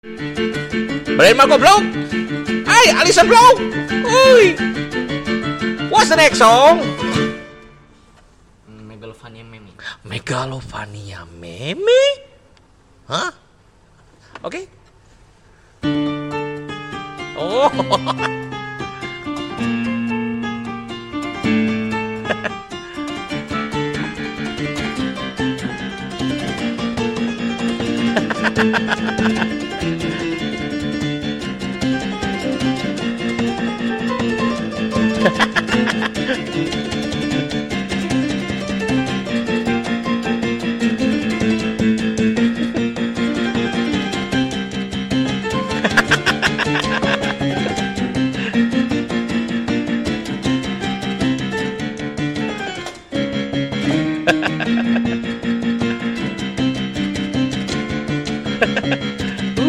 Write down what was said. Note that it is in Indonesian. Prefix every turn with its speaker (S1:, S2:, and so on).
S1: Berlin mah goblok. Hey, Alison bro. Uy. What's the next song?
S2: Megalovania Meme.
S1: Megalovania Meme? Hah? Oke. Oh.